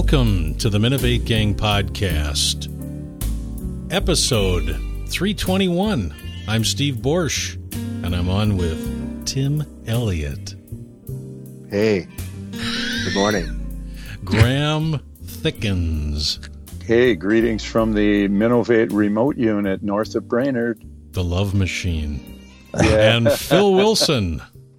Welcome to the Minovate Gang Podcast, episode 321. I'm Steve Borsch, and I'm on with Tim Elliott. Hey, good morning. Graham Thickens. Hey, greetings from the Minovate remote unit north of Brainerd. The Love Machine. Yeah. And Phil Wilson.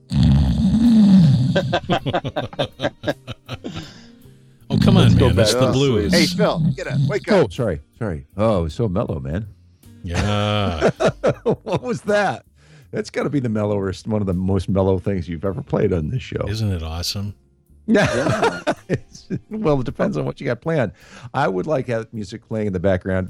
Oh, come on, man. That's the blues. Hey, Phil, get up. Wake up. Oh, sorry. Oh, it was so mellow, man. Yeah. What was that? That's got to be the mellowest, one of the most mellow things you've ever played on this show. Isn't it awesome? Yeah. Well, it depends on what you got planned. I would like have music playing in the background,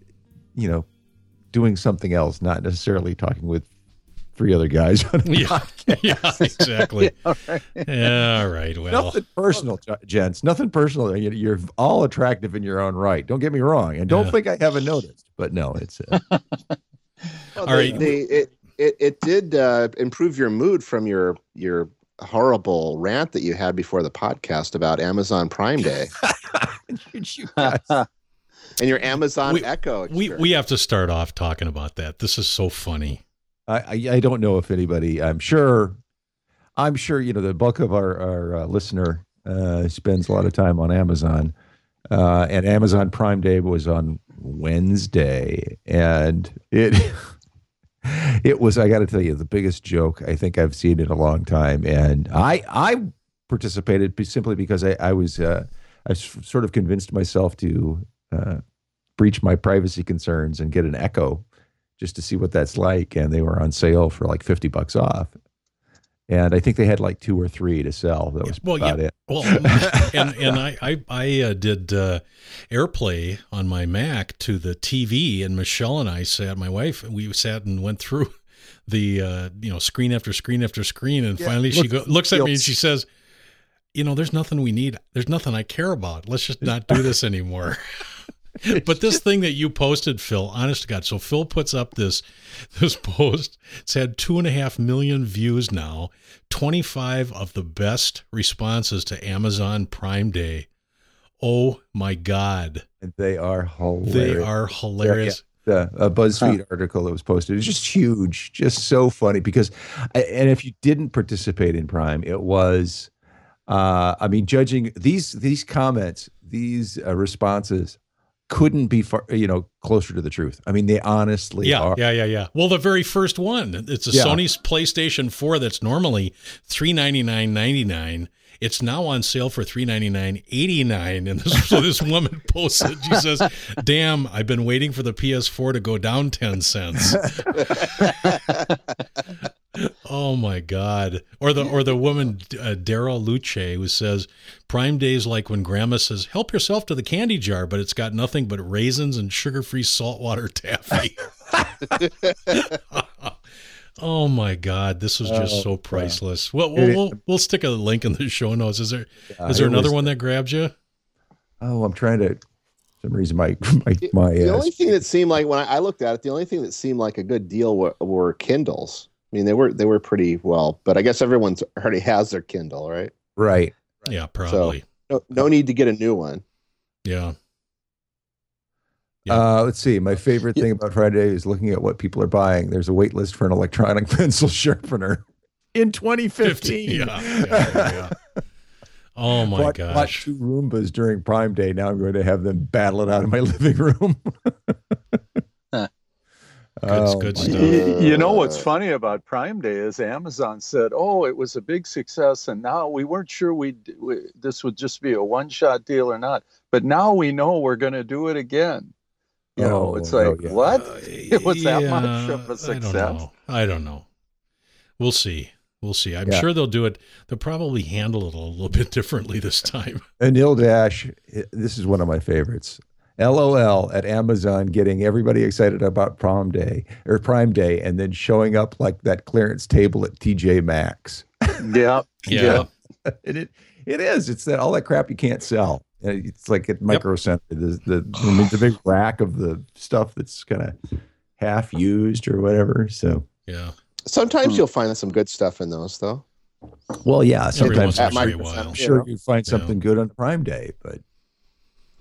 doing something else, not necessarily talking with three other guys on a podcast. Yeah, exactly. Yeah, right. Yeah, all right. Well, Nothing personal, gents. Nothing personal. You're all attractive in your own right. Don't get me wrong. And don't think I haven't noticed. But no, it's... Well, all right. It did improve your mood from your horrible rant that you had before the podcast about Amazon Prime Day you guys. and your Amazon Echo experience. we have to start off talking about that. This is so funny. I don't know if anybody, I'm sure, the bulk of our listener spends a lot of time on Amazon, and Amazon Prime Day was on Wednesday, and it was, I got to tell you, the biggest joke I think I've seen in a long time. And I participated simply because I was sort of convinced myself to breach my privacy concerns and get an Echo just to see what that's like. And they were on sale for like $50 off. And I think they had like 2 or 3 to sell. That was about it. Well, and I did AirPlay on my Mac to the TV, and Michelle and I my wife, we sat and went through the screen after screen after screen, and finally she looks at me and she says, "There's nothing we need. There's nothing I care about. Let's just not do this anymore." But this thing that you posted, Phil, honest to God. So Phil puts up this post. It's had 2.5 million views now. 25 of the best responses to Amazon Prime Day. Oh my God. And they are hilarious. They are hilarious. Yeah. A BuzzFeed article that was posted. It's just huge, just so funny because, and if you didn't participate in Prime, it was, judging these comments, these responses, couldn't be far, closer to the truth. I mean, they honestly are. Yeah. Well, the very first one, it's a Sony's PlayStation 4 that's normally $399.99. It's now on sale for $399.89. And so this woman posted, she says, "Damn, I've been waiting for the PS4 to go down 10 cents." Oh my God. Or the woman, Daryl Luce, who says, "Prime Day is like when grandma says, 'Help yourself to the candy jar,' but it's got nothing but raisins and sugar-free saltwater taffy." Oh my God. This was just so priceless. Well, we'll stick a link in the show notes. Is there another one that grabs you? Oh, I'm trying to, for some reason, my the only thing that seemed like, when I looked at it, the only thing that seemed like a good deal were Kindles. I mean, they were pretty well, but I guess everyone already has their Kindle, right? Right. Yeah, probably. So no need to get a new one. Yeah. Let's see. My favorite thing about Friday is looking at what people are buying. There's a wait list for an electronic pencil sharpener in 2015. Yeah. Oh my gosh. Bought 2 Roombas during Prime Day. Now I'm going to have them battle it out of my living room. Good stuff. You know what's funny about Prime Day is Amazon said, "Oh, it was a big success, and now we weren't sure this would just be a one-shot deal or not, but now we know we're going to do it again." It's like, what? It was that much of a success? I don't know. We'll see. I'm sure they'll do it. They'll probably handle it a little bit differently this time. Anil Dash, this is one of my favorites. LOL at Amazon getting everybody excited about Prime Day, and then showing up like that clearance table at TJ Maxx. Yeah. It is. It's all that crap you can't sell. It's like at Micro Center, the big rack of the stuff that's kind of half used or whatever. So yeah. Sometimes you'll find some good stuff in those, though. Well, yeah. Sometimes I'm sure you find something good on Prime Day, but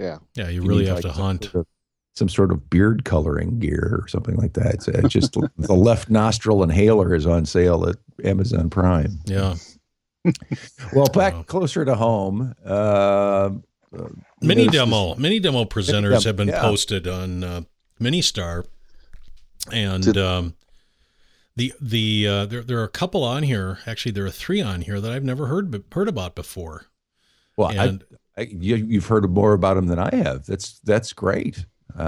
Yeah. Yeah, you You really need, have like, to hunt. some sort of beard coloring gear or something like that. It's just the left nostril inhaler is on sale at Amazon Prime. Yeah. Well, back closer to home. Mini there's demo presenters have been yeah. posted on Ministar, and there are a couple on here. Actually, there are 3 on here that I've never heard about before. Well, And you've heard more about them than I have. That's great.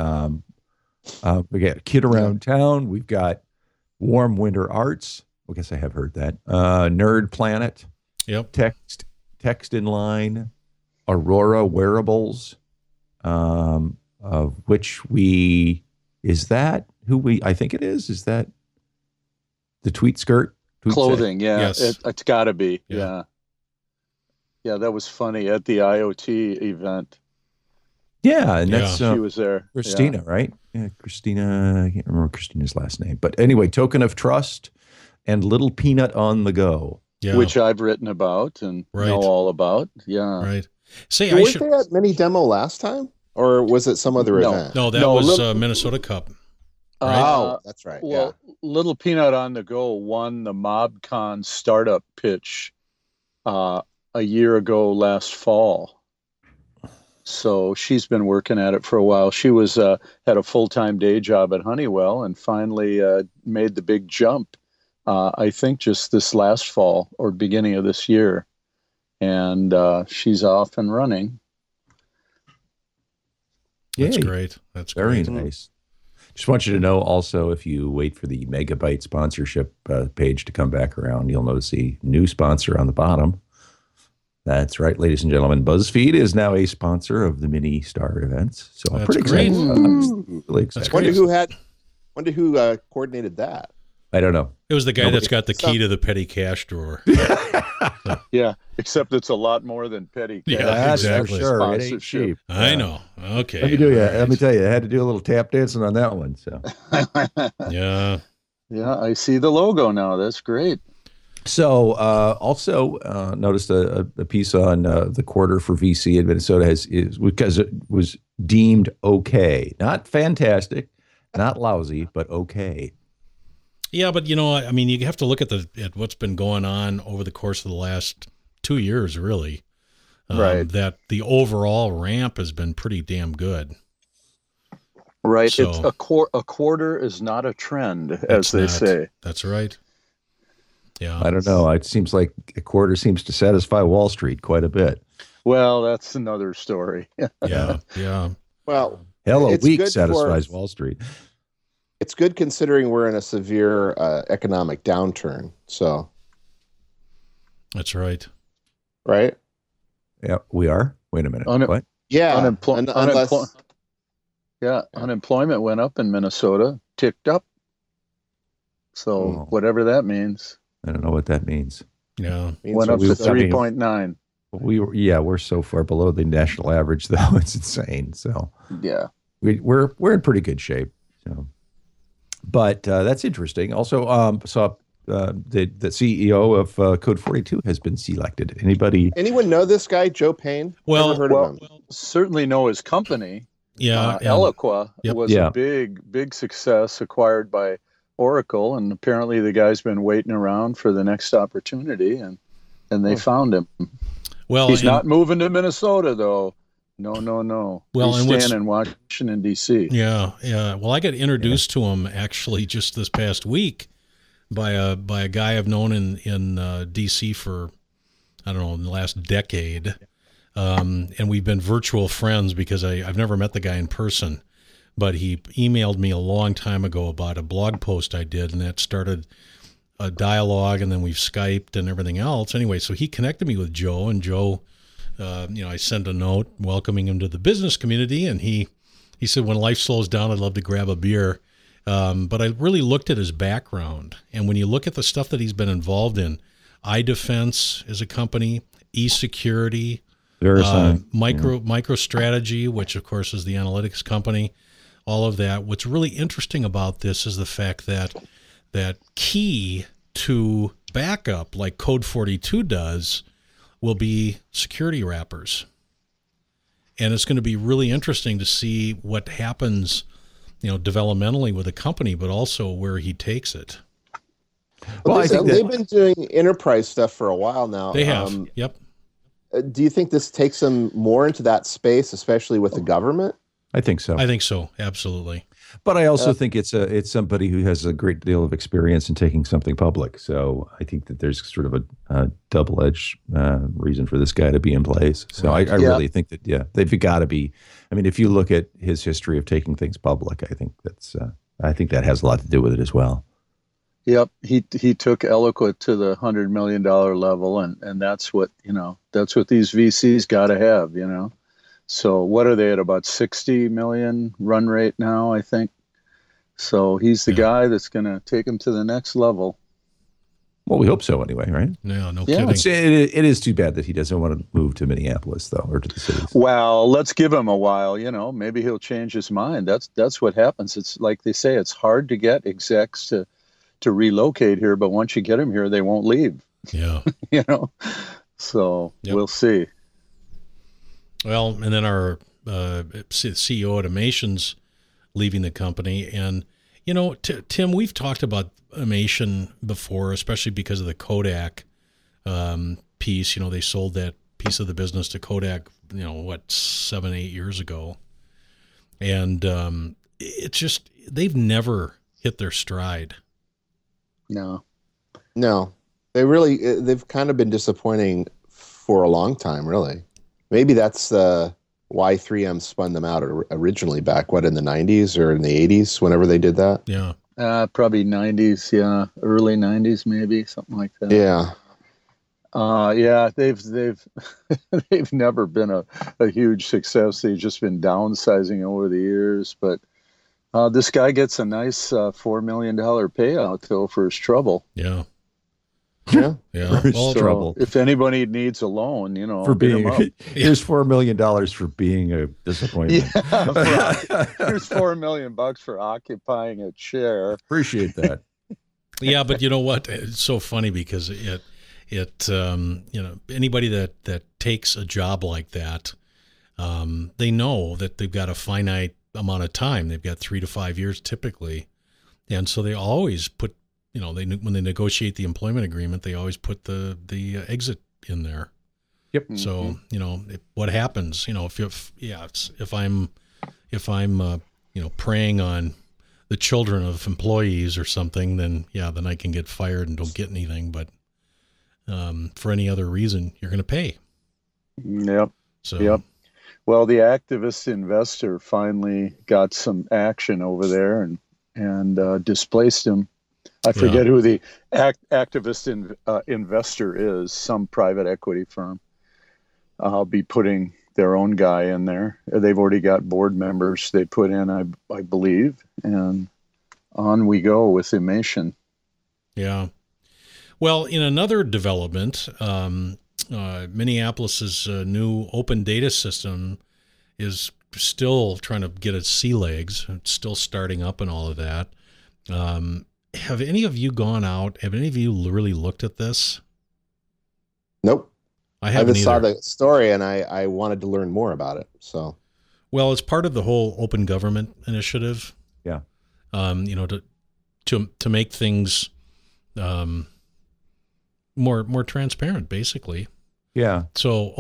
We got Kid Around Town. We've got Warm Winter Arts. I guess I have heard that. Nerd Planet. Yep. Text in Line. Aurora Wearables. Of which is that who I think it is? Is that the tweet skirt? Clothing, yeah. Yes. It's got to be. Yeah. Yeah, that was funny at the IoT event. Yeah, and that's She was there. Christina, right? Yeah, Christina. I can't remember Christina's last name, but anyway, Token of Trust and Little Peanut on the Go. Yeah. Which I've written about and know all about. Yeah. Right. Say, Weren't they at Mini Demo last time? Or was it some other event? No, that was Minnesota Cup. Right? Oh, that's right. Well, Little Peanut on the Go won the MobCon startup pitch a year ago last fall. So she's been working at it for a while. She was had a full-time day job at Honeywell and finally made the big jump, I think just this last fall or beginning of this year. And she's off and running. That's Yay. great. That's Very great. nice. Just want you to know also, if you wait for the Megabyte sponsorship page to come back around, you'll notice the new sponsor on the bottom. That's right, ladies and gentlemen. BuzzFeed is now a sponsor of the Mini Star events. So I'm That's pretty great. excited. I'm really excited. Wonder who coordinated that. I don't know. It was the guy that's got the key to the petty cash drawer. Yeah, except it's a lot more than petty cash. Yeah, That's exactly. for sure. It ain't Sponsorship. cheap. I know. Okay. Let me tell you, I had to do a little tap dancing on that one. So Yeah. Yeah, I see the logo now. That's great. So also noticed a piece on the quarter for VC in Minnesota is because it was deemed okay, not fantastic, not lousy, but okay. Yeah, but I mean, you have to look at what's been going on over the course of the last 2 years, really. Right. That the overall ramp has been pretty damn good. Right. So- It's a quarter is not a trend, as they say. That's right. Yeah. I don't know. It seems like a quarter seems to satisfy Wall Street quite a bit. Well, that's another story. Yeah. Yeah. Well, Hell, a it's week good satisfies for- Wall Street. it's good considering we're in a severe economic downturn. So, That's right. right? Yeah, we are. Wait a minute. What? Yeah. Unemployment went up in Minnesota, ticked up. So whatever that means. I don't know what that means. Yeah. Went up to 3.9. We're so far below the national average, though. It's insane. So yeah, we're in pretty good shape. So, but that's interesting. Also, saw the CEO of Code 42 has been selected. Anyone know this guy, Joe Payne? Well, Never heard of him. Certainly know his company. Yeah. Eloqua was a big success, acquired by Oracle, and apparently the guy's been waiting around for the next opportunity, and they found him. Well, he's not moving to Minnesota, though. No. Well, he's staying in Washington, D.C. Yeah. Well, I got introduced to him actually just this past week by a guy I've known in D.C. for, I don't know, in the last decade, and we've been virtual friends because I've never met the guy in person. But he emailed me a long time ago about a blog post I did, and that started a dialogue, and then we've Skyped and everything else. Anyway, so he connected me with Joe, and Joe, I sent a note welcoming him to the business community, and he said, when life slows down, I'd love to grab a beer. But I really looked at his background, and when you look at the stuff that he's been involved in, iDefense is a company, eSecurity, MicroStrategy, which of course is the analytics company, all of that. What's really interesting about this is the fact that key to backup, like Code 42 does, will be security wrappers. and it's going to be really interesting to see what happens, developmentally with the company, but also where he takes it. Well, I think they've been doing enterprise stuff for a while now. They have. Yep. Do you think this takes them more into that space, especially with the government? I think so. I think so. Absolutely. But I also think it's somebody who has a great deal of experience in taking something public. So I think that there's sort of a double-edged reason for this guy to be in place. So I really think that, they've got to be. I mean, if you look at his history of taking things public, I think that has a lot to do with it as well. Yep, he took Eloquent to the $100 million level, and that's what these VCs got to have, So what are they at, about 60 million run rate now, I think? So he's the guy that's going to take him to the next level. Well, we hope so anyway, right? No kidding. It is too bad that he doesn't want to move to Minneapolis, though, or to the cities. Well, let's give him a while, maybe he'll change his mind. That's what happens. It's like they say, it's hard to get execs to relocate here, but once you get them here, they won't leave. Yeah. So We'll see. Well, and then our CEO at Amation's leaving the company. And, Tim, we've talked about Amation before, especially because of the Kodak piece. They sold that piece of the business to Kodak, 7-8 years ago. And it's just, they've never hit their stride. No. They've kind of been disappointing for a long time, really. Maybe that's why 3M spun them out originally back, in the 90s or in the 80s, whenever they did that? Yeah. Probably 90s, early 90s maybe, something like that. Yeah. They've never been a huge success. They've just been downsizing over the years, but this guy gets a nice $4 million payout, though, for his trouble. Yeah. Yeah. Well, trouble. If anybody needs a loan, for being here's $4 million for being a disappointment. Yeah, here's $4 million for occupying a chair. Appreciate that. Yeah, but you know what? It's so funny because anybody that takes a job like that, they know that they've got a finite amount of time. They've got 3 to 5 years typically, and so they always put. When they negotiate the employment agreement, they always put the exit in there. Yep. So what happens? If I'm preying on the children of employees or something, then I can get fired and don't get anything. But for any other reason, you're going to pay. Yep. So. Yep. Well, the activist investor finally got some action over there and displaced him. I forget who the activist investor is, some private equity firm. I'll be putting their own guy in there. They've already got board members they put in, I believe, and on we go with Amation. Yeah. Well, in another development, Minneapolis's new open data system is still trying to get its sea legs. It's still starting up and all of that. Have any of you gone out? Have any of you really looked at this? Nope. I haven't just saw the story and I wanted to learn more about it. So, well, it's part of the whole open government initiative. Yeah. To make things more transparent, basically. Yeah. So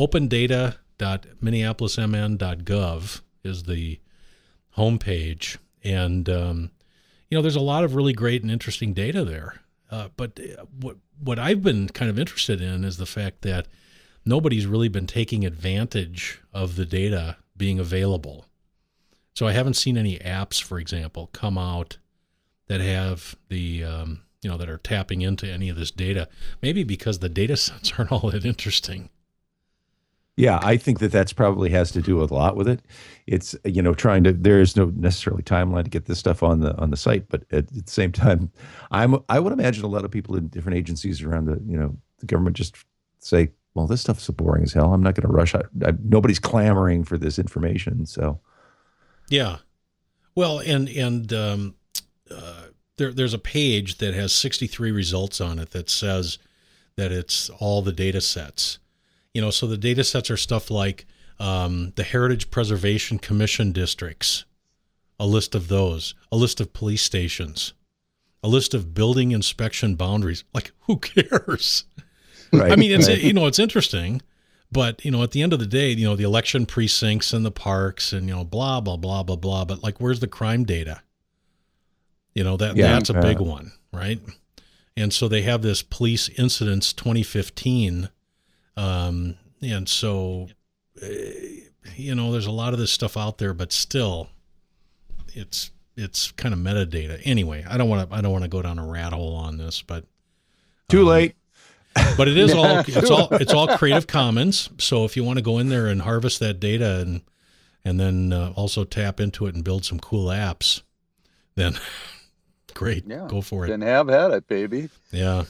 opendata.minneapolismn.gov is the homepage, and there's a lot of really great and interesting data there. But what I've been kind of interested in is the fact that nobody's really been taking advantage of the data being available. So I haven't seen any apps, for example, come out that have the, that are tapping into any of this data. Maybe because the data sets aren't all that interesting. Yeah, I think that's probably has to do a lot with it. It's there is no necessarily timeline to get this stuff on the site, but at the same time, I would imagine a lot of people in different agencies around the government just say, well, this stuff's so boring as hell. I'm not going to rush. Nobody's clamoring for this information, so yeah. Well, and there's a page that has 63 results on it that says that it's all the data sets. So the data sets are stuff like the Heritage Preservation Commission districts, a list of those, a list of police stations, a list of building inspection boundaries. Like, who cares? Right. I mean, it's, right. it's interesting, but, at the end of the day, the election precincts and the parks and, blah, blah, blah, blah, blah. But like, where's the crime data? That's a big one, right? And so they have this police incidents 2015. And so, there's a lot of this stuff out there, but still it's kind of metadata. Anyway, I don't want to go down a rat hole on this, but Too late. But it is it's all Creative Commons. So if you want to go in there and harvest that data and then also tap into it and build some cool apps, then great, go for it. Then have at it, baby. Yeah.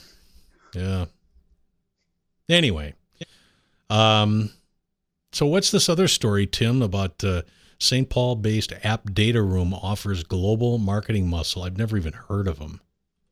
Anyway, so what's this other story, Tim, about St. Paul-based App Data Room offers global marketing muscle? I've never even heard of them.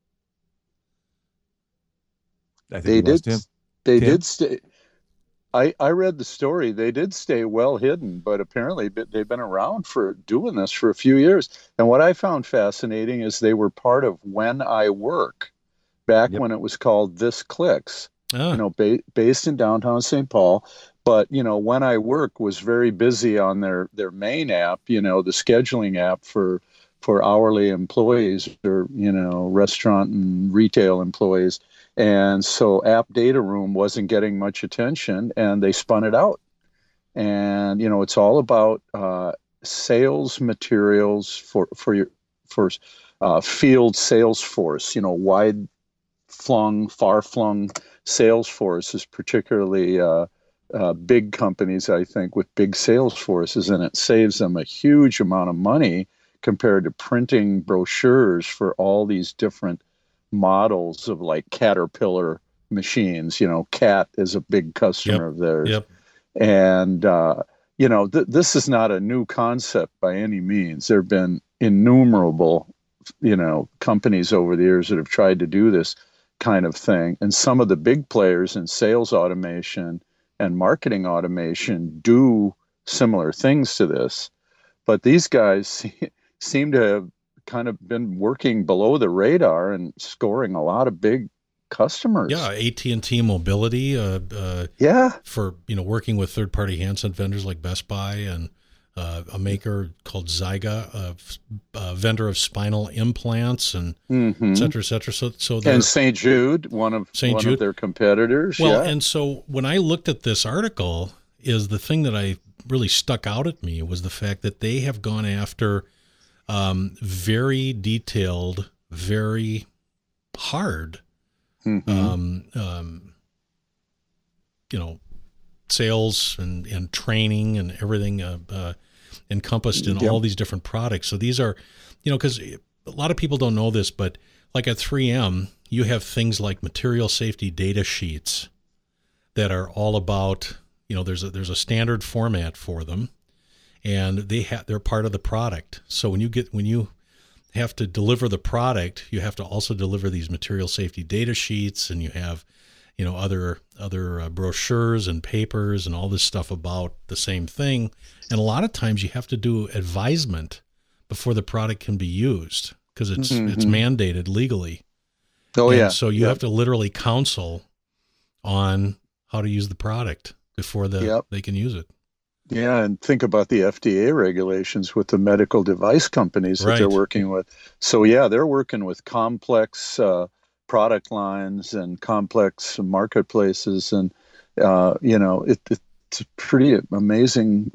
I think they did stay. I read the story. They did stay well hidden, but apparently they've been around for doing this for a few years. And what I found fascinating is they were part of When I Work, back when it was called This Clicks, based in downtown St. Paul. But, When I Work was very busy on their main app, the scheduling app for hourly employees or, restaurant and retail employees. And so App Data Room wasn't getting much attention, and they spun it out. And, it's all about sales materials for field sales force, wide-flung, far-flung sales forces, particularly big companies, I think, with big sales forces, and it saves them a huge amount of money compared to printing brochures for all these different models of like Caterpillar machines. Cat is a big customer of theirs. Yep. And, this is not a new concept by any means. There have been innumerable, companies over the years that have tried to do this kind of thing. And some of the big players in sales automation and marketing automation do similar things to this. But these guys seem to have kind of been working below the radar and scoring a lot of big customers. Yeah, AT&T Mobility. For working with third-party handset vendors like Best Buy and a maker called Zyga, a vendor of spinal implants and et cetera, et cetera. So and St. Jude, one of their competitors. Well, and so when I looked at this article, is the thing that I really stuck out at me was the fact that they have gone after very detailed, very hard, sales and training and everything encompassed in all these different products. So these are, because a lot of people don't know this, but like at 3M, you have things like material safety data sheets that are all about, there's a standard format for them. And they're part of the product. So when you have to deliver the product, you have to also deliver these material safety data sheets, and you have, other brochures and papers and all this stuff about the same thing. And a lot of times you have to do advisement before the product can be used because it's mandated legally. So you have to literally counsel on how to use the product before they can use it. Yeah, and think about the FDA regulations with the medical device companies that they're working with. So, they're working with complex product lines and complex marketplaces. And, it's a pretty amazing,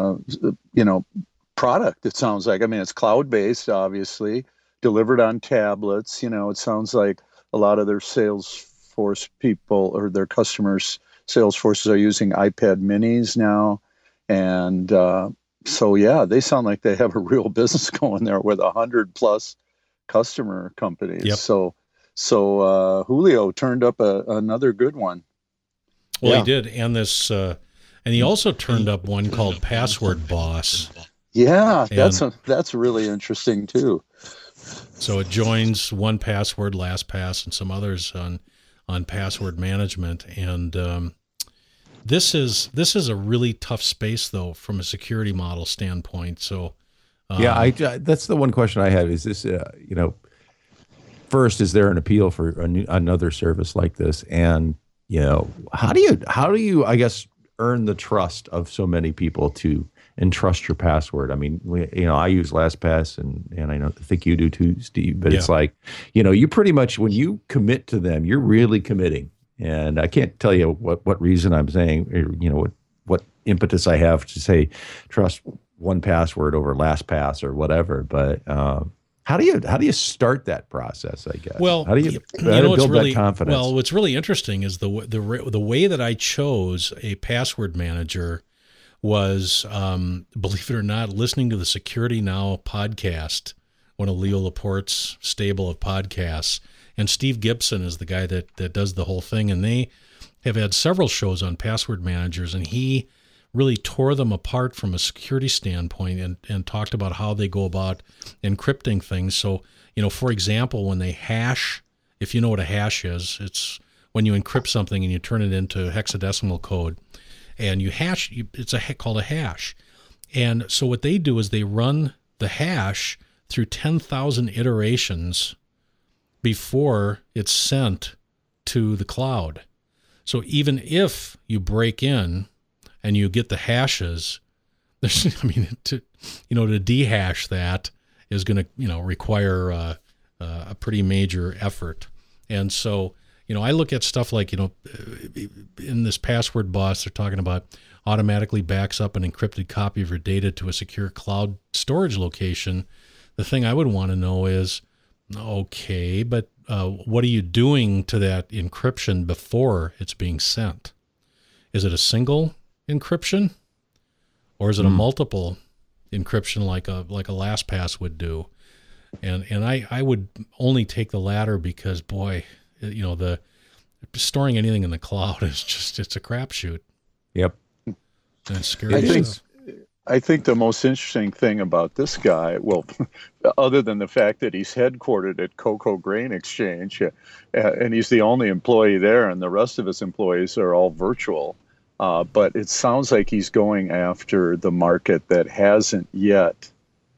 product, it sounds like. I mean, it's cloud-based, obviously, delivered on tablets. It sounds like a lot of their Salesforce people or their customers' sales forces are using iPad minis now. And they sound like they have a real business going there with 100+ customer companies. Yep. So Julio turned up another good one. Well, he did, and and he also turned up one called Password Boss. Yeah, that's really interesting too. So it joins 1Password, LastPass, and some others on password management, and This is a really tough space, though, from a security model standpoint. So, that's the one question I have. Is this, first, is there an appeal for another service like this? And how do you, I guess, earn the trust of so many people to entrust your password? I mean, I use LastPass, and I think you do too, Steve. But it's like, you pretty much, when you commit to them, you're really committing. And I can't tell you what reason I'm saying, or, what impetus I have to say trust 1Password over LastPass or whatever. But how do you start that process, I guess? Well, how do you build that confidence? Well, what's really interesting is the way that I chose a password manager was, believe it or not, listening to the Security Now podcast, one of Leo Laporte's stable of podcasts. And Steve Gibson is the guy that does the whole thing. And they have had several shows on password managers, and he really tore them apart from a security standpoint and talked about how they go about encrypting things. So, for example, when they hash, if you know what a hash is, it's when you encrypt something and you turn it into hexadecimal code, and you hash, it's called a hash. And so what they do is they run the hash through 10,000 iterations before it's sent to the cloud. So even if you break in and you get the hashes, to dehash that is going to, require a pretty major effort. And so, I look at stuff like, in this Password Boss, they're talking about automatically backs up an encrypted copy of your data to a secure cloud storage location. The thing I would want to know is, okay, but what are you doing to that encryption before it's being sent? Is it a single encryption, or is it a multiple encryption like a LastPass would do? And I would only take the latter because, boy, the storing anything in the cloud is it's a crapshoot. Yep. And it's scary. I think the most interesting thing about this guy, well, other than the fact that he's headquartered at Cocoa Grain Exchange, and he's the only employee there, and the rest of his employees are all virtual, but it sounds like he's going after the market that hasn't yet,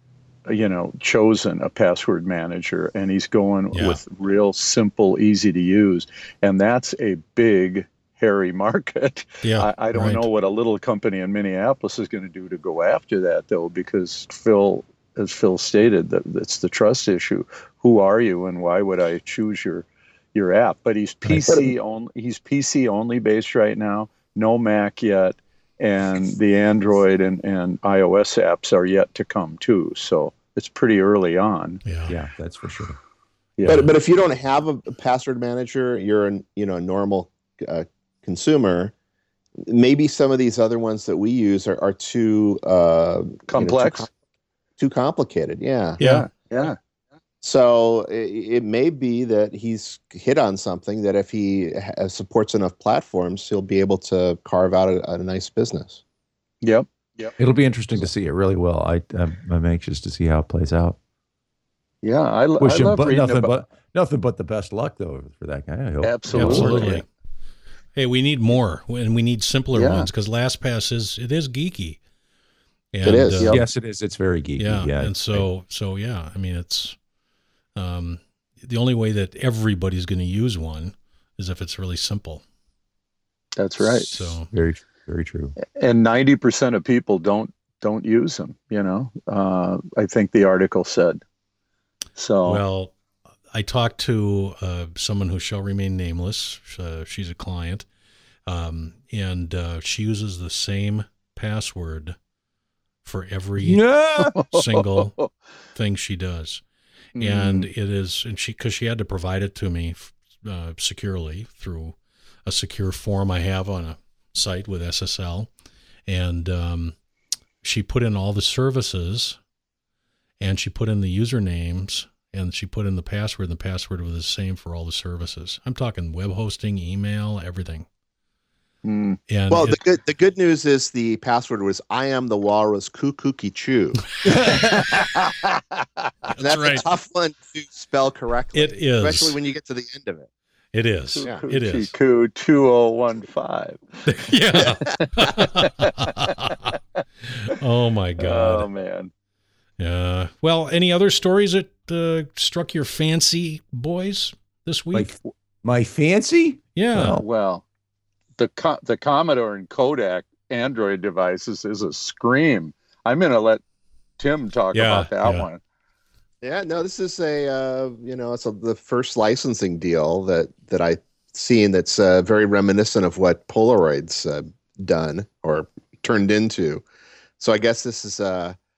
chosen a password manager, and he's going with real simple, easy to use, and that's a big, hairy market. Yeah, I don't know what a little company in Minneapolis is going to do to go after that, though, because as Phil stated, that it's the trust issue. Who are you, and why would I choose your app? But he's PC only. He's PC only based right now. No Mac yet, and the Android and iOS apps are yet to come too. So it's pretty early on. Yeah, that's for sure. Yeah. But if you don't have a password manager, you're a normal consumer, maybe some of these other ones that we use are too complex, too complicated. Yeah. So it may be that he's hit on something that if he supports enough platforms, he'll be able to carve out a nice business. Yep. It'll be interesting to see. It really will. I'm anxious to see how it plays out. Yeah, I love reading nothing but the best luck though for that guy. I hope. Absolutely. Hey, we need more, and we need simpler ones, because LastPass is geeky. And, it is. Yes, it is. It's very geeky. Yeah. And so I mean, it's the only way that everybody's going to use one is if it's really simple. That's right. So very, very true. And 90% of people don't use them. I think the article said. So well. I talked to someone who shall remain nameless. She's a client, and she uses the same password for every single thing she does. And it is, and because she had to provide it to me securely through a secure form I have on a site with SSL, and she put in all the services, and she put in the usernames. And she put in the password, and the password was the same for all the services. I'm talking web hosting, email, everything. And the good news is the password was "I am the walrus kooky choo." That's right. A tough one to spell correctly. It is, especially when you get to the end of it. It is. Yeah. It is. TQ 2015. Yeah. Oh my God. Oh man. Yeah. Well, any other stories that struck your fancy, boys, this week? My fancy? Yeah. Well, the Commodore and Kodak Android devices is a scream. I'm going to let Tim talk about that one. Yeah, no, this is the first licensing deal that I've seen that's very reminiscent of what Polaroid's done or turned into. So I guess this is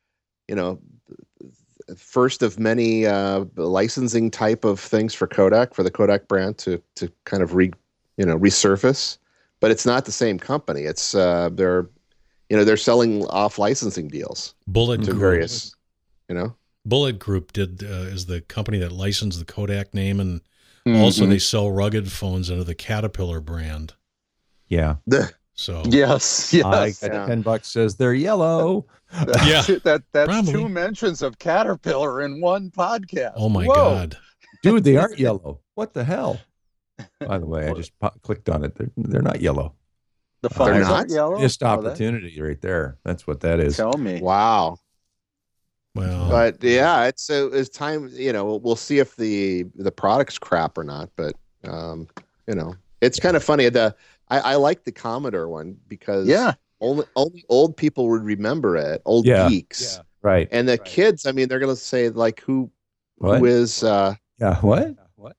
first of many licensing type of things for Kodak, for the Kodak brand to kind of resurface, but it's not the same company. It's they're selling off licensing deals. Bullet to Group. various, Bullet Group is the company that licensed the Kodak name, and also they sell rugged phones under the Caterpillar brand. Yeah. So yes. I got $10 says they're yellow. That's Probably. 2 mentions of Caterpillar in one podcast. Oh my Whoa. God. Dude, they aren't yellow. What the hell? By the way, I just clicked on it. They're not yellow. The phones not? aren't yellow? Missed opportunity right there. That's what that is. Tell me. Wow. Well, But yeah, it's time. We'll see if the product's crap or not. But it's kind of funny. I like the Commodore one because only old people would remember it. Old geeks, Right. And the kids, I mean, they're gonna say like who is what? yeah. what?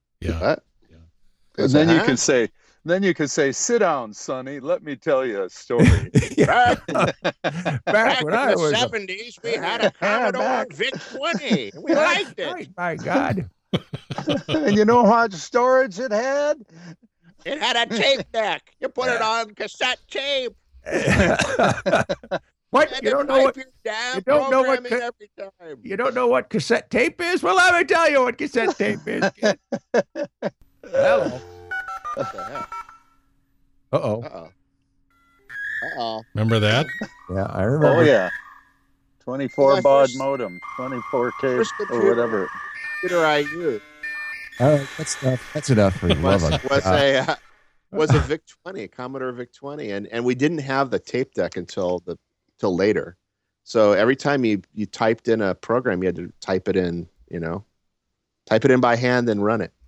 And then you can say, sit down, Sonny. Let me tell you a story. Back when I in the was 70s, we had a Commodore VIC-20. We liked it. Right, my God. And you know how much storage it had? It had a tape deck. You put it on cassette tape. What? You don't know what? You don't know what? Every time. You don't know what cassette tape is? Well, let me tell you what cassette tape is. Kid. Hello. What the heck? Uh-oh. Uh-oh. remember that? Yeah, I remember. Oh, yeah. 24 My baud first- modem, 24K first or computer. whatever. Computer I used All right, that's enough. That's enough for love. was a VIC-20, a Commodore VIC-20, and we didn't have the tape deck until later. So every time you typed in a program, you had to type it in by hand and run it.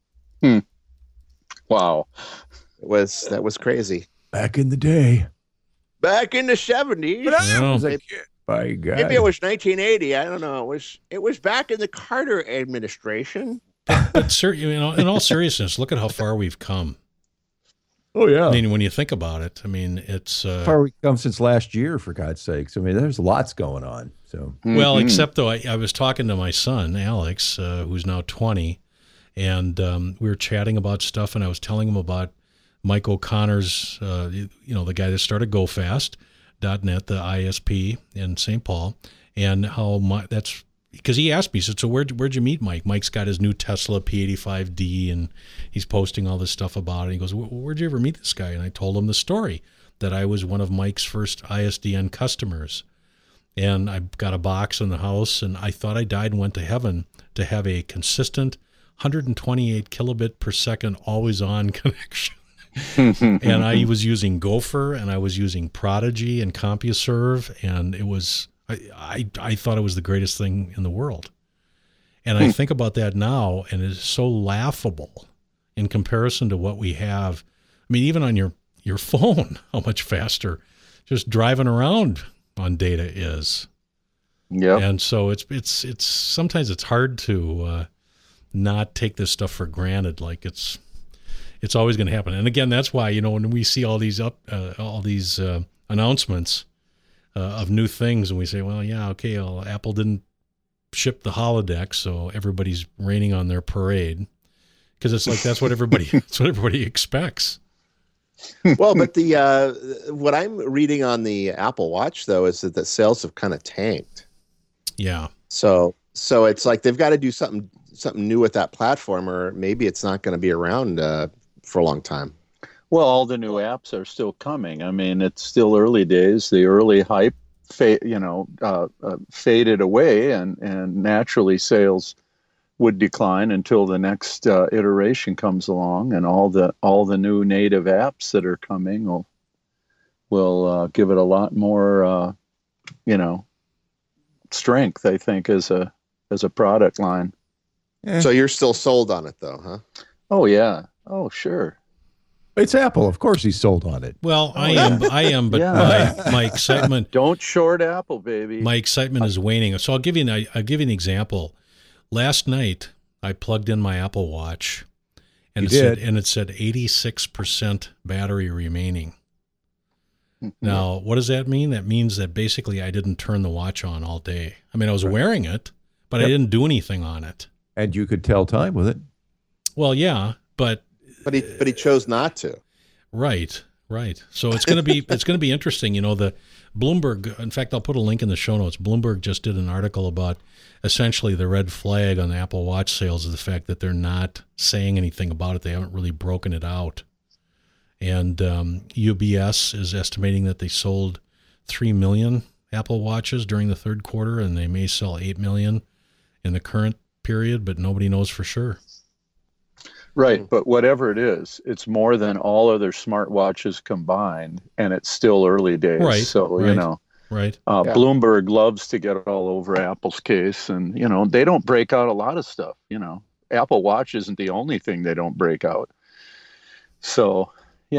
Wow. That was crazy. Back in the day. Back in the 70s. But I Well, was a kid. By God. Maybe it was 1980. I don't know. It was back in the Carter administration. but in all seriousness, look at how far we've come. Oh, yeah. I mean, when you think about it, I mean, it's How far we come since last year, for God's sakes. I mean, there's lots going on. So well, except though I was talking to my son, Alex, who's now 20, and we were chatting about stuff, and I was telling him about Mike O'Connor's, the guy that started GoFast.net, the ISP in St. Paul, and how that's because he asked me, he said, so where'd you meet Mike? Mike's got his new Tesla P85D, and he's posting all this stuff about it. He goes, where'd you ever meet this guy? And I told him the story, that I was one of Mike's first ISDN customers. And I got a box in the house, and I thought I died and went to heaven to have a consistent 128 kilobit per second always-on connection. And I was using Gopher, and I was using Prodigy and CompuServe, and it was... I thought it was the greatest thing in the world. And I think about that now, and it's so laughable in comparison to what we have. I mean, even on your phone, how much faster just driving around on data is. Yeah. And so it's sometimes it's hard to not take this stuff for granted. Like it's always going to happen. And again, that's why, when we see all these announcements of new things, and we say, well, yeah, okay, well, Apple didn't ship the holodeck, so everybody's raining on their parade, because it's like that's what everybody expects. Well, but what I'm reading on the Apple Watch though is that the sales have kind of tanked. Yeah. So it's like they've got to do something new with that platform, or maybe it's not going to be around for a long time. Well, all the new apps are still coming. I mean, it's still early days. The early hype, faded away, and naturally sales would decline until the next iteration comes along, and all the new native apps that are coming will give it a lot more strength, I think, as a product line. So you're still sold on it, though, huh? Oh yeah. Oh sure. It's Apple, of course. He's sold on it. Well, I am, but my excitement. Don't short Apple, baby. My excitement is waning. So I'll give you an example. Last night I plugged in my Apple Watch, and it said 86% battery remaining. Now, what does that mean? That means that basically I didn't turn the watch on all day. I mean, I was wearing it, but I didn't do anything on it. And you could tell time with it. Well, yeah, but he chose not to. Right. So it's going to be interesting. The Bloomberg. In fact, I'll put a link in the show notes. Bloomberg just did an article about essentially the red flag on the Apple Watch sales is the fact that they're not saying anything about it. They haven't really broken it out. And UBS is estimating that they sold 3 million Apple Watches during the third quarter, and they may sell 8 million in the current period, but nobody knows for sure. Right, but whatever it is, it's more than all other smartwatches combined, and it's still early days. Right. So, Right. Bloomberg loves to get all over Apple's case, and, they don't break out a lot of stuff. Apple Watch isn't the only thing they don't break out. So,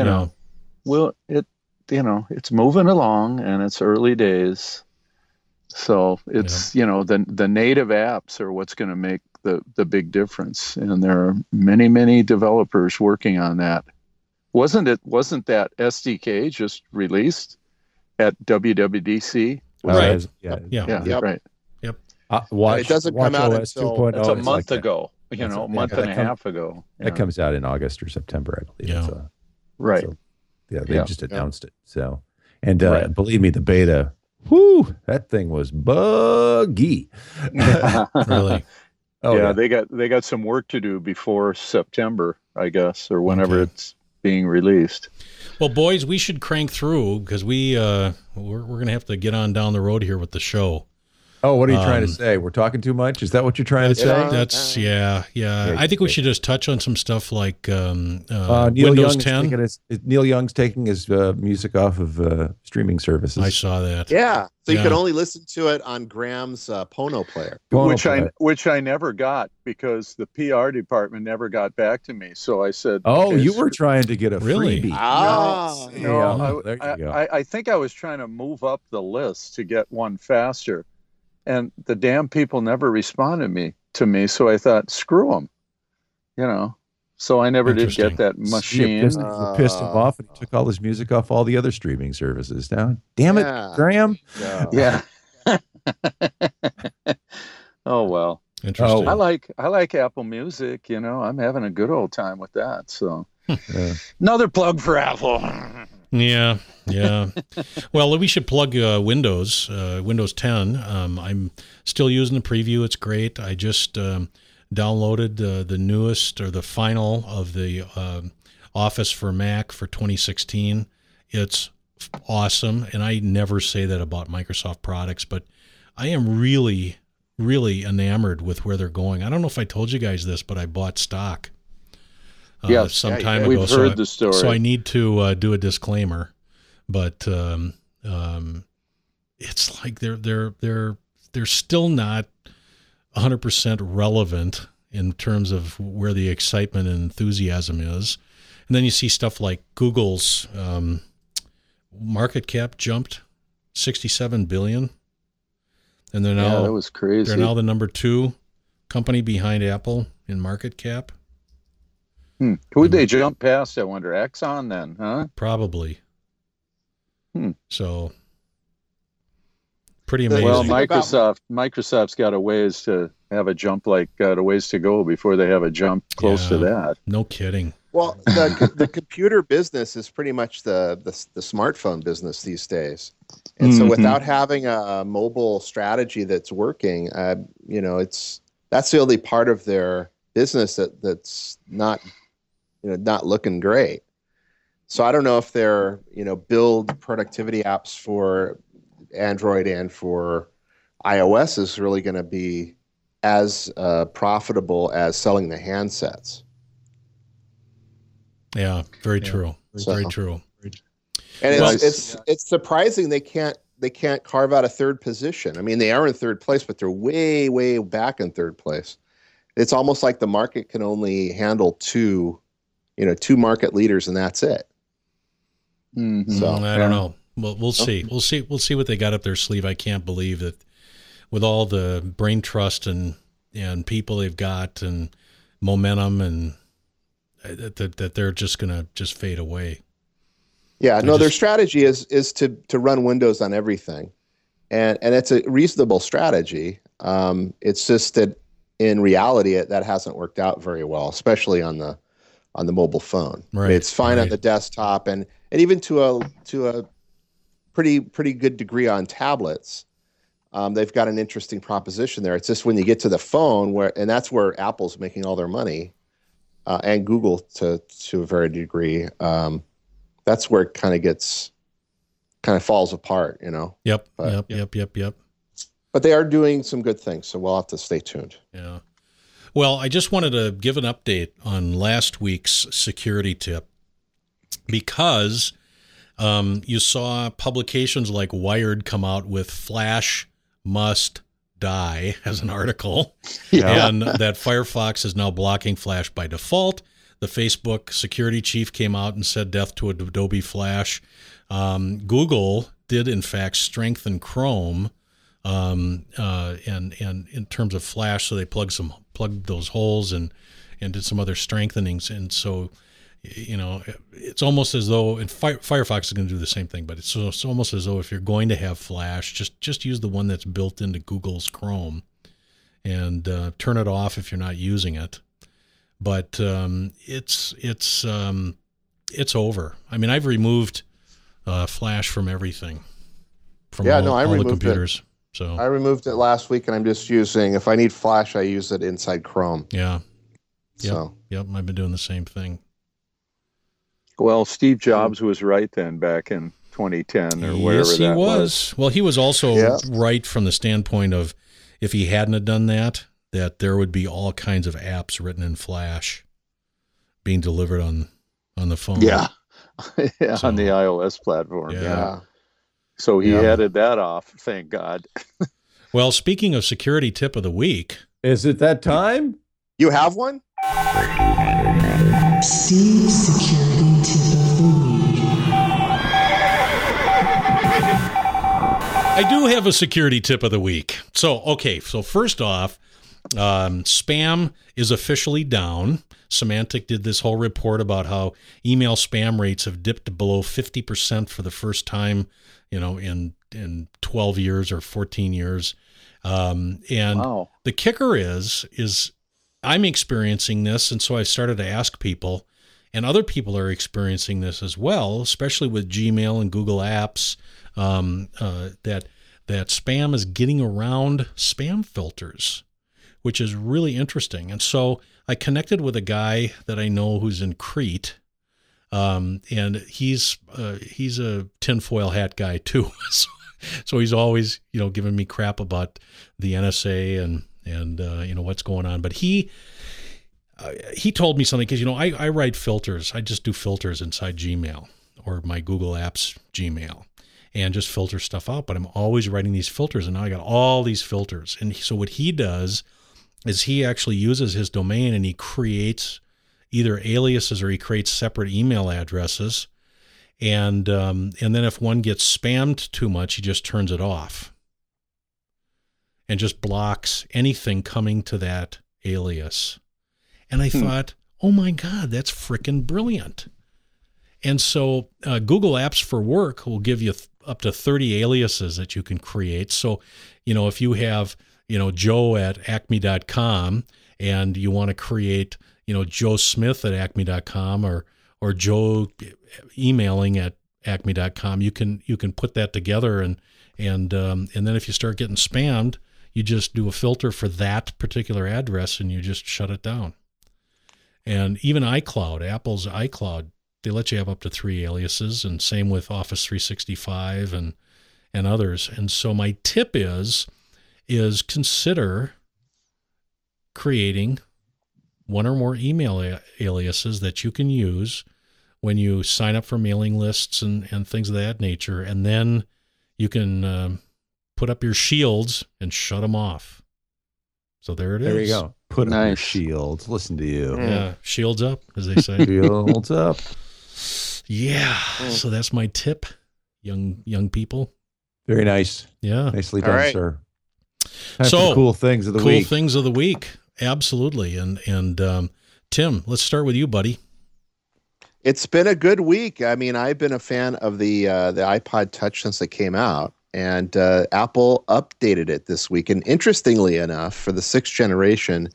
it's moving along, and it's early days. So it's, the native apps are what's going to make the big difference. And there are many, many developers working on that. Wasn't that SDK just released at WWDC? Right. Yeah. Right. Yep. It doesn't come out until it's a month ago, a month and a half ago. That comes out in August or September, I believe. Yeah. Right. So, they just announced it. So, and believe me, the beta, whoo, that thing was buggy. Really? Oh, yeah, they got some work to do before September, I guess, or whenever it's being released. Well, boys, we should crank through because we're going to have to get on down the road here with the show. Oh, what are you trying to say? We're talking too much? Is that what you're trying to say? That's yeah. I think we should just touch on some stuff like Neil Windows Young 10. Neil Young's taking his music off of streaming services. I saw that. Yeah, so you can only listen to it on Graham's Pono player, which I never got because the PR department never got back to me. So I said, "Oh, you were trying to get a freebie." No, there you go. I think I was trying to move up the list to get one faster. And the damn people never responded to me, so I thought, screw them, So I never did get that machine. You pissed him off, and he took all his music off all the other streaming services. Now, damn it, Graham. Yeah. Oh well. Interesting. I like Apple Music. I'm having a good old time with that. So another plug for Apple. Yeah. Well, we should plug Windows 10. I'm still using the preview. It's great. I just downloaded the newest or the final of the Office for Mac for 2016. It's awesome, and I never say that about Microsoft products, but I am really, really enamored with where they're going. I don't know if I told you guys this, but I bought stock. Some time ago. We've heard the story. So I need to do a disclaimer, but it's like they're still not 100% relevant in terms of where the excitement and enthusiasm is. And then you see stuff like Google's market cap jumped 67 billion, and they're now that was crazy. They're now the number 2 company behind Apple in market cap. Who'd they jump past, I wonder? Exxon then, huh? Probably. So, pretty amazing. Well, Microsoft's got a ways to have a jump, got a ways to go before they have a jump close to that. No kidding. Well, the computer business is pretty much the smartphone business these days. And so without having a mobile strategy that's working, that's the only part of their business that's not looking great. So I don't know if they're, build productivity apps for Android and for iOS is really going to be as profitable as selling the handsets. Yeah, very true. Very true. And it's surprising they can't carve out a third position. I mean, they are in third place, but they're way, way back in third place. It's almost like the market can only handle two market leaders, and that's it. Mm-hmm. So I don't know. Well, we'll see. We'll see what they got up their sleeve. I can't believe that with all the brain trust and people they've got and momentum and that they're just going to fade away. Yeah, their strategy is to run Windows on everything. And it's a reasonable strategy. It's just that in reality that hasn't worked out very well, especially on the mobile phone. Right. I mean, it's fine on the desktop and even to a pretty good degree on tablets. They've got an interesting proposition there. It's just when you get to the phone and that's where Apple's making all their money, and Google to a very degree. That's where it kind of falls apart, Yep. But, Yep. But they are doing some good things, so we'll have to stay tuned. Yeah. Well, I just wanted to give an update on last week's security tip because you saw publications like Wired come out with Flash must die as an article, and that Firefox is now blocking Flash by default. The Facebook security chief came out and said death to Adobe Flash. Google did, in fact, strengthen Chrome and in terms of Flash, so they plugged those holes and did some other strengthenings. And so, it's almost as though, and Firefox is going to do the same thing, but it's almost as though if you're going to have Flash, just use the one that's built into Google's Chrome and turn it off if you're not using it. But it's over. I mean, I've removed Flash from everything. From all the computers. So I removed it last week, and I'm just using. If I need Flash, I use it inside Chrome. Yeah. So. Yep. I've been doing the same thing. Well, Steve Jobs was right then back in 2010 or wherever yes, he that was. Well, he was also right from the standpoint of if he hadn't have done that there would be all kinds of apps written in Flash being delivered on the phone. Yeah. On the iOS platform. Yeah. So he headed that off, thank God. Well, speaking of security tip of the week. Is it that time? You have one? Steve's security tip of the week. I do have a security tip of the week. So first off, spam is officially down. Symantec did this whole report about how email spam rates have dipped below 50% for the first time, in 12 years or 14 years. And wow. The kicker is I'm experiencing this, and so I started to ask people, and other people are experiencing this as well, especially with Gmail and Google Apps, that spam is getting around spam filters, which is really interesting. And so I connected with a guy that I know who's in Crete, and he's a tinfoil hat guy too. So he's always, giving me crap about the NSA and what's going on. But he told me something because, I write filters. I just do filters inside Gmail or my Google Apps Gmail and just filter stuff out. But I'm always writing these filters, and now I got all these filters. And so what he does is he actually uses his domain and he creates either aliases or he creates separate email addresses. And then if one gets spammed too much, he just turns it off and just blocks anything coming to that alias. And I thought, oh my God, that's freaking brilliant. And so Google Apps for Work will give you up to 30 aliases that you can create. So, if you have, Joe at acme.com and you want to create, Joe Smith at acme.com or Joe emailing at acme.com, you can put that together and then if you start getting spammed, you just do a filter for that particular address and you just shut it down. And even iCloud, Apple's iCloud, they let you have up to 3 aliases, and same with Office 365 and others. And so my tip is consider creating one or more email aliases that you can use when you sign up for mailing lists and things of that nature. And then you can put up your shields and shut them off. So there it is. There you go. Put up your shields. Listen to you. Yeah, shields up, as they say. Shields up. Yeah. So that's my tip, young people. Very nice. Yeah. Nicely done, right. sir. So cool things of the week. Cool things of the week. Absolutely. And Tim, let's start with you, buddy. It's been a good week. I mean, I've been a fan of the iPod Touch since it came out, and Apple updated it this week. And interestingly enough, for the 6th generation,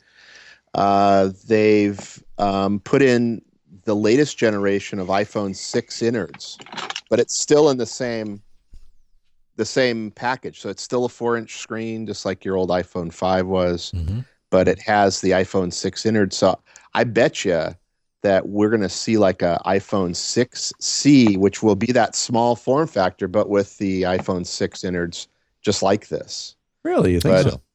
they've put in the latest generation of iPhone 6 innards, but it's still in the same package. So it's still a 4-inch screen, just like your old iPhone 5 was, but it has the iPhone 6 innards. So I bet you that we're going to see like a iPhone 6C, which will be that small form factor, but with the iPhone 6 innards, just like this. Really? You think so?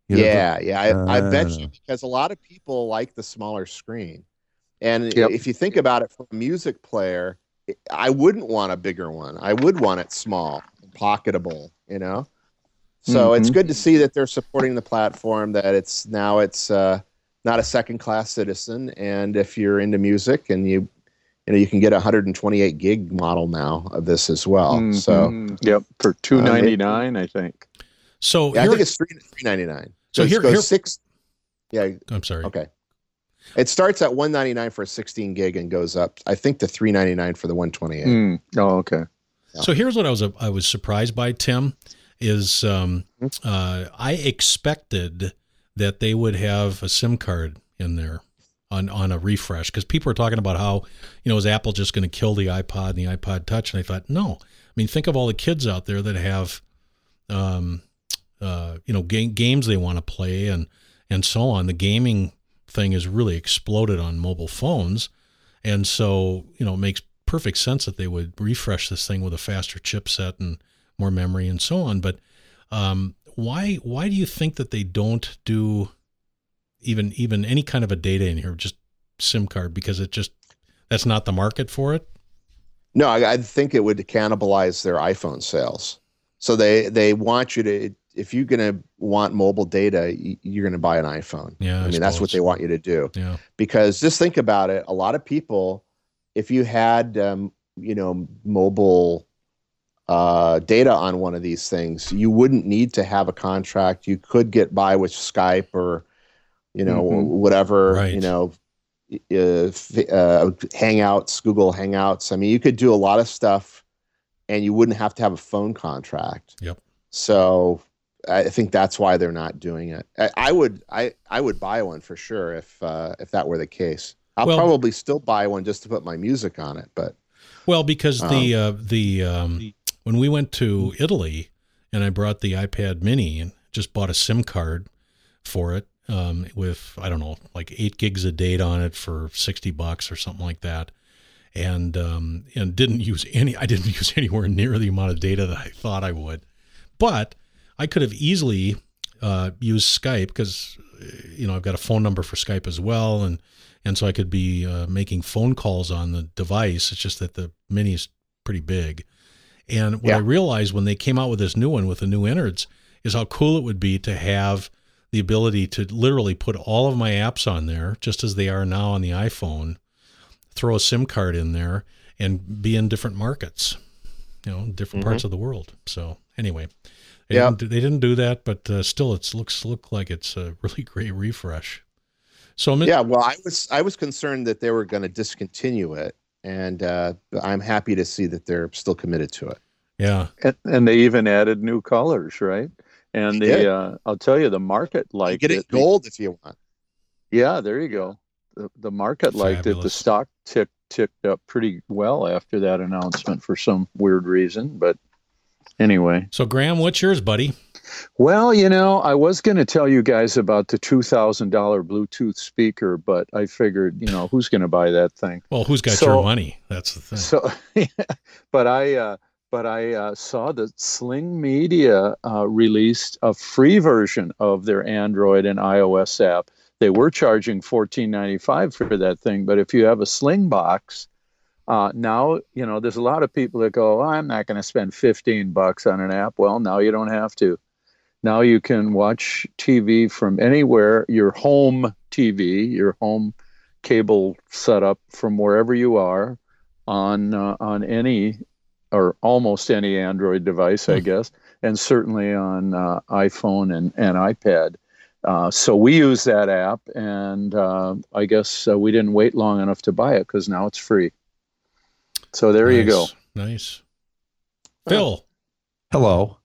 I bet you, because a lot of people like the smaller screen. And if you think about it, for a music player, I wouldn't want a bigger one. I would want it small, pocketable, you know? So it's good to see that they're supporting the platform, that it's not a second-class citizen, and if you're into music, and you can get a 128 gig model now of this as well. So for $299, I think. So I think it's $399. So here, goes 6. Yeah, I'm sorry. Okay, it starts at $199 for a 16 gig and goes up, I think, to $399 for the 128. Oh, okay. Yeah. So here's what I was surprised by, Tim, is I expected that they would have a SIM card in there on a refresh, because people are talking about how, is Apple just going to kill the iPod and the iPod Touch? And I thought, no. I mean, think of all the kids out there that have, games they want to play and so on. The gaming thing has really exploded on mobile phones. And so, it makes perfect sense that they would refresh this thing with a faster chipset and more memory and so on. But why do you think that they don't do even any kind of a data in here, just SIM card, because that's not the market for it? No, I think it would cannibalize their iPhone sales. So they want you to, if you're going to want mobile data, you're going to buy an iPhone. Yeah, I mean, that's what they want you to do. Yeah. Because just think about it. A lot of people, if you had, mobile data on one of these things, you wouldn't need to have a contract. You could get by with Skype or, whatever, right. Hangouts, Google Hangouts. I mean, you could do a lot of stuff and you wouldn't have to have a phone contract. Yep. So I think that's why they're not doing it. I would buy one for sure if that were the case. I'll probably still buy one just to put my music on it, but because when we went to Italy and I brought the iPad mini and just bought a SIM card for it, with, I don't know, like 8 gigs of data on it for $60 or something like that. And didn't use anywhere near the amount of data that I thought I would, but I could have easily used Skype, because, I've got a phone number for Skype as well. And so I could be making phone calls on the device. It's just that the mini is pretty big. And what I realized when they came out with this new one with the new innards is how cool it would be to have the ability to literally put all of my apps on there, just as they are now on the iPhone, throw a SIM card in there, and be in different markets, different parts of the world. So anyway, they didn't do that, but still, it looks like it's a really great refresh. So I was concerned that they were going to discontinue it, and I'm happy to see that they're still committed to it. Yeah, and they even added new colors, right? And I'll tell you, the market liked it. You get it gold if you want. Yeah, there you go. The market liked it. The stock ticked up pretty well after that announcement for some weird reason. But anyway. So Graham, what's yours, buddy? Well, I was going to tell you guys about the $2,000 Bluetooth speaker, but I figured, who's going to buy that thing? Well, who's got your money? That's the thing. So, but I saw that Sling Media released a free version of their Android and iOS app They were charging $14.95 for that thing, but if you have a Sling box, now, there's a lot of people that go, I'm not going to spend $15 on an app. Well, now you don't have to. Now you can watch TV from anywhere, your home TV, your home cable setup from wherever you are on any or almost any Android device, I guess, and certainly on iPhone and iPad. So we use that app, and I guess we didn't wait long enough to buy it because now it's free. So there you go. Nice. Phil. Hello.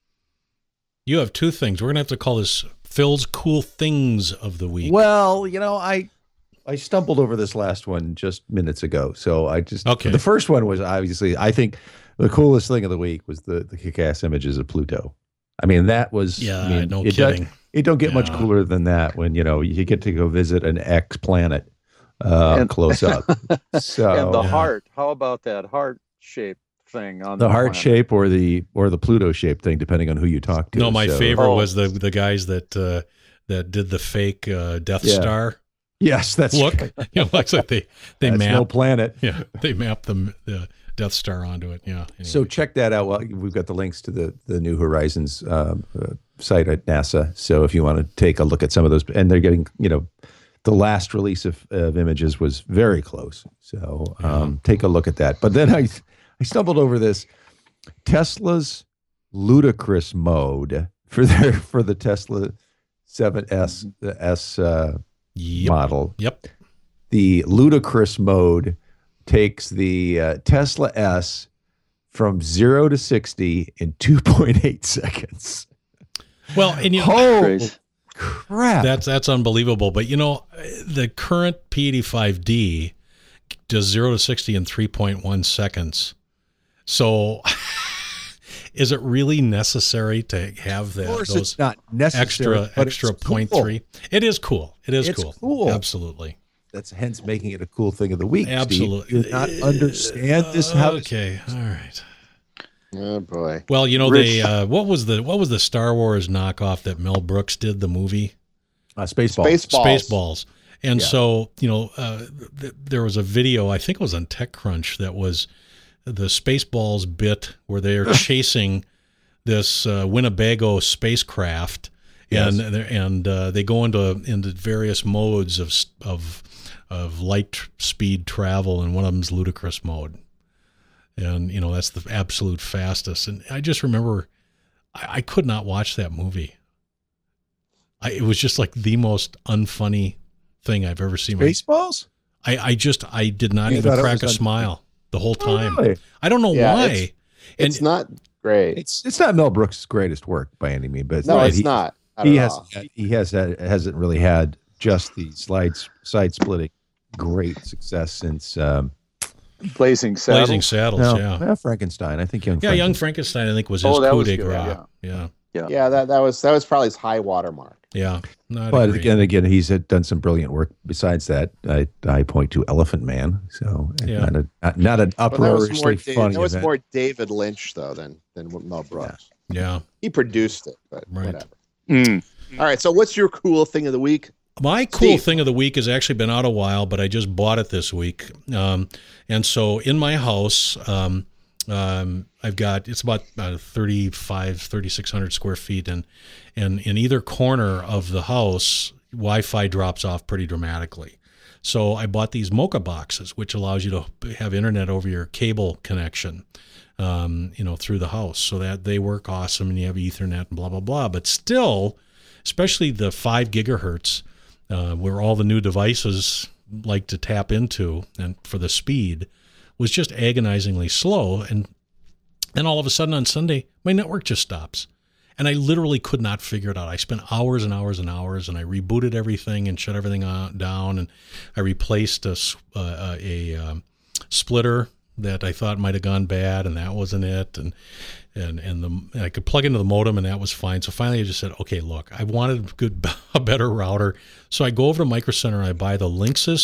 You have two things. We're going to have to call this Phil's Cool Things of the Week. Well, I stumbled over this last one just minutes ago. So the first one was obviously, I think the coolest thing of the week was the kick-ass images of Pluto. I mean, that was, no kidding. It don't get much cooler than that when, you get to go visit an X planet close up. So, and the heart, how about that heart-shaped thing on the heart planet? shape or the Pluto shaped thing, depending on who you talk to. No, my favorite was the guys that did the fake Death Star. Yes, that's looks like they that's map no planet. Yeah, they mapped the Death Star onto it. Yeah. Anyway. So check that out. Well, we've got the links to the New Horizons site at NASA. So if you want to take a look at some of those, and they're getting, the last release of images was very close. So take a look at that. But then I stumbled over this Tesla's ludicrous mode for the Tesla 7S S model. Yep. The ludicrous mode takes the Tesla S from 0 to 60 in 2.8 seconds. Well, and holy crap, that's unbelievable. But the current P85D does 0 to 60 in 3.1 seconds. So, is it really necessary to have that? Of course, those it's not necessary. Extra 0.3. Cool. It is cool. It's cool. Absolutely. That's hence making it a cool thing of the week. Absolutely. Steve. Do not understand this. Okay. All right. Oh boy. Well, they what was the Star Wars knockoff that Mel Brooks did, the movie? Spaceballs. Spaceballs. And so, there was a video, I think it was on TechCrunch, that was the Spaceballs bit where they're chasing this Winnebago spacecraft, and they go into various modes of light speed travel, and one of them's ludicrous mode. And, that's the absolute fastest. And I just remember I could not watch that movie. It was just like the most unfunny thing I've ever seen. Spaceballs? I did not even crack a smile the whole time. Really? I don't know why. It's not great. It's not Mel Brooks' greatest work by any means, but it's not. He hasn't really had just the side splitting great success since Blazing Saddles. Blazing Saddles, yeah. Frankenstein. I think Young Frankenstein, I think, was his coup de grace. Yeah, that was probably his high watermark. Yeah. But again, he's done some brilliant work. Besides that, I point to Elephant Man. So not an uproariously funny. That was more David Lynch though than Mel Brooks. Yeah. He produced it, but whatever. All right. So what's your cool thing of the week? My cool thing of the week has actually been out a while, but I just bought it this week. And so in my house, I've got, it's about 3,600 square feet. And in either corner of the house, Wi-Fi drops off pretty dramatically. So I bought these Mocha boxes, which allows you to have internet over your cable connection, through the house, so that they work awesome and you have Ethernet and blah, blah, blah. But still, especially the 5 gigahertz, where all the new devices like to tap into and for the speed, was just agonizingly slow. And then all of a sudden on Sunday, my network just stops. And I literally could not figure it out. I spent hours and hours and hours, and I rebooted everything and shut everything down. And I replaced a splitter that I thought might have gone bad, and that wasn't it. And I could plug into the modem, and that was fine. So finally I just said, okay, look, I wanted a better router. So I go over to Micro Center and I buy the Linksys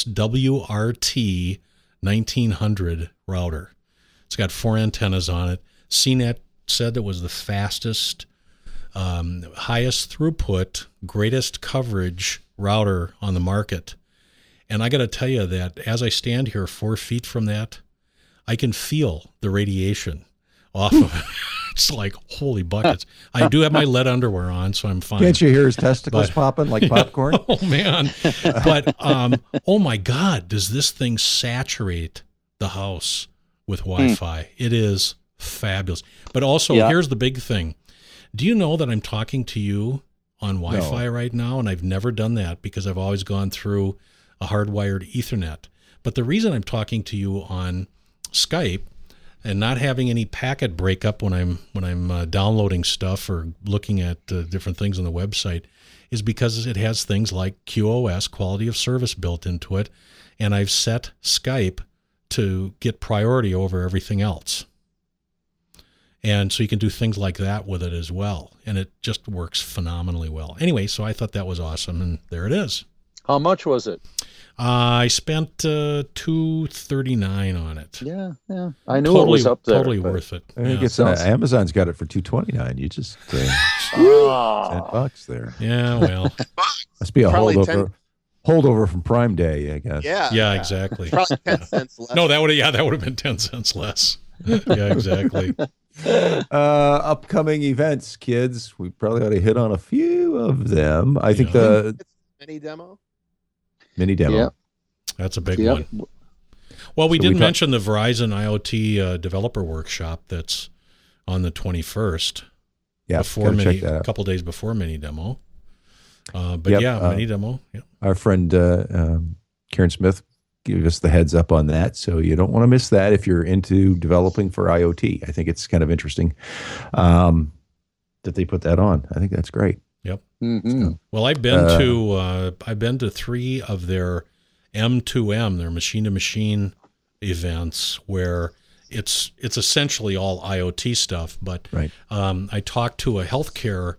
WRT 1900 router. It's got 4 antennas on it. CNET said that was the fastest, highest throughput, greatest coverage router on the market. And I got to tell you that as I stand here 4 feet from that, I can feel the radiation off of it. It's like, holy buckets. I do have my lead underwear on, so I'm fine. Can't you hear his testicles popping like popcorn? Oh, man. But, oh, my God, does this thing saturate the house with Wi-Fi? It is fabulous. But also, here's the big thing. Do you know that I'm talking to you on Wi-Fi right now? And I've never done that because I've always gone through a hardwired Ethernet. But the reason I'm talking to you on Skype and not having any packet breakup when I'm downloading stuff or looking at different things on the website is because it has things like QoS, quality of service, built into it, and I've set Skype to get priority over everything else. And so you can do things like that with it as well, and it just works phenomenally well. Anyway, so I thought that was awesome, and there it is. How much was it? I spent $239 on it. Yeah. I knew it was up there. Totally worth it. I think it's Amazon's got it for $229. You just $10 there. Yeah, well, must be a holdover from Prime Day, I guess. Yeah, exactly. Probably 10 cents less. No, that would have been 10 cents less. Yeah, exactly. Upcoming events, kids. We probably ought to hit on a few of them. I think the mini demo. Yep. That's a big one. Well, we did mention the Verizon IoT developer workshop that's on the 21st. Yeah, a couple days before mini demo. Mini demo. Yeah. Our friend Karen Smith gave us the heads up on that, so you don't want to miss that if you're into developing for IoT. I think it's kind of interesting that they put that on. I think that's great. Yep. Mm-hmm. So, well, I've been to 3 of their M2M, their machine-to-machine events, where it's essentially all IoT stuff. But I talked to a healthcare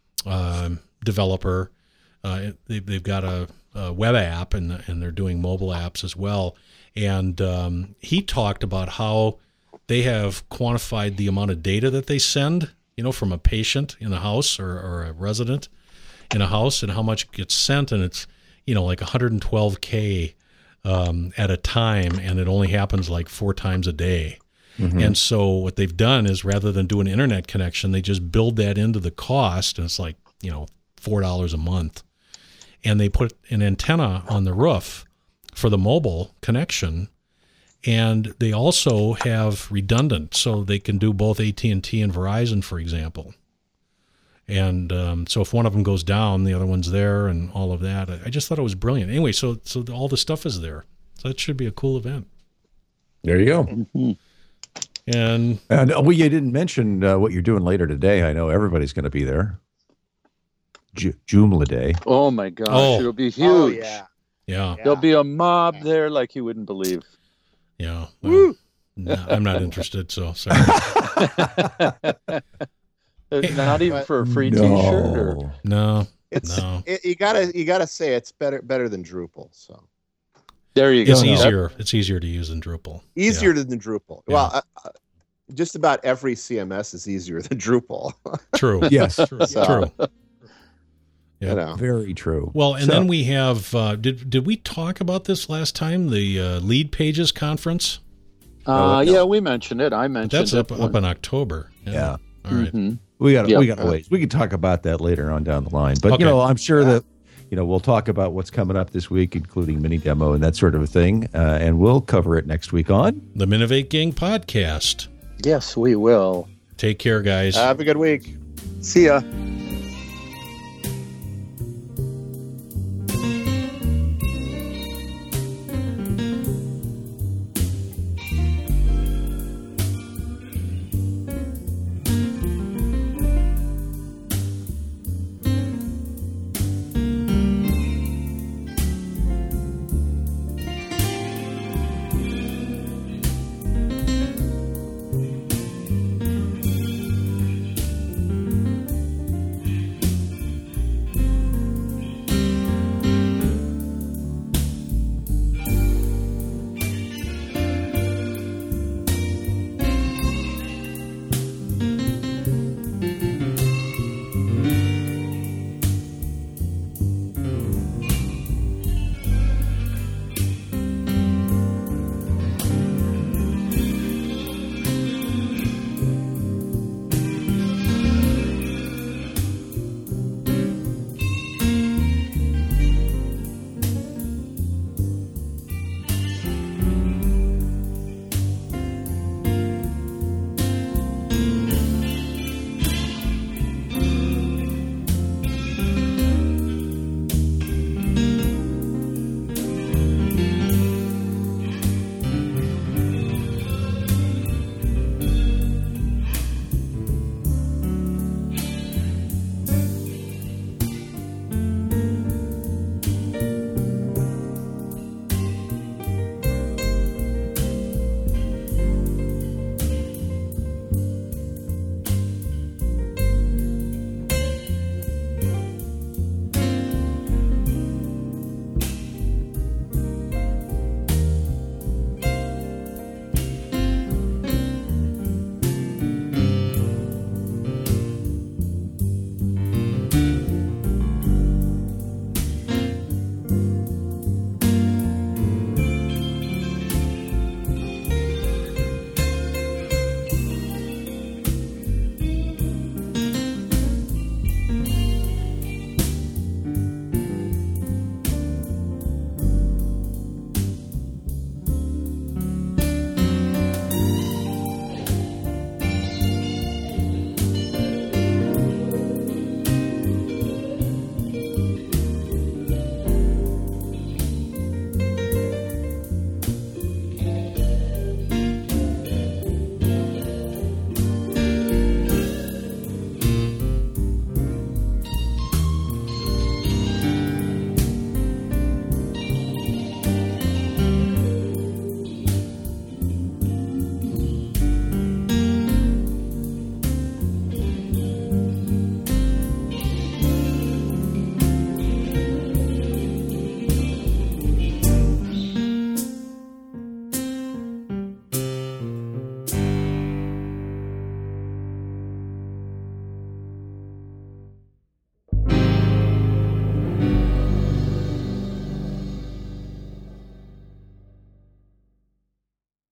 developer. They've got a web app and they're doing mobile apps as well. And he talked about how they have quantified the amount of data that they send, from a patient in a house or a resident in a house, and how much gets sent. And it's, like 112K at a time, and it only happens like 4 times a day. Mm-hmm. And so what they've done is, rather than do an internet connection, they just build that into the cost, and it's like, $4 a month. And they put an antenna on the roof for the mobile connection. And they also have redundant, so they can do both AT&T and Verizon, for example. And so if one of them goes down, the other one's there, and all of that. I just thought it was brilliant. Anyway, so all the stuff is there. So that should be a cool event. There you go. Mm-hmm. And you didn't mention what you're doing later today. I know everybody's going to be there. Joomla Day. Oh my gosh, it'll be huge. Oh, yeah. There'll be a mob there like you wouldn't believe. Yeah. Well, no, I'm not interested, so sorry. Not even for a free T-shirt, or no. You gotta say it's better than Drupal. So there you go. It's easier. It's easier to use than Drupal. Easier than Drupal. Yeah. Well, just about every CMS is easier than Drupal. True. Yes. True. Yeah. Very true. Well, and then we have, did we talk about this last time, the Lead Pages conference? Yeah, we mentioned it. I mentioned it. That's up in October. Yeah. All right. Mm-hmm. We got a ways. We can talk about that later on down the line. But, I'm sure that, we'll talk about what's coming up this week, including mini demo and that sort of a thing. And we'll cover it next week on the Minovate Gang podcast. Yes, we will. Take care, guys. Have a good week. See ya.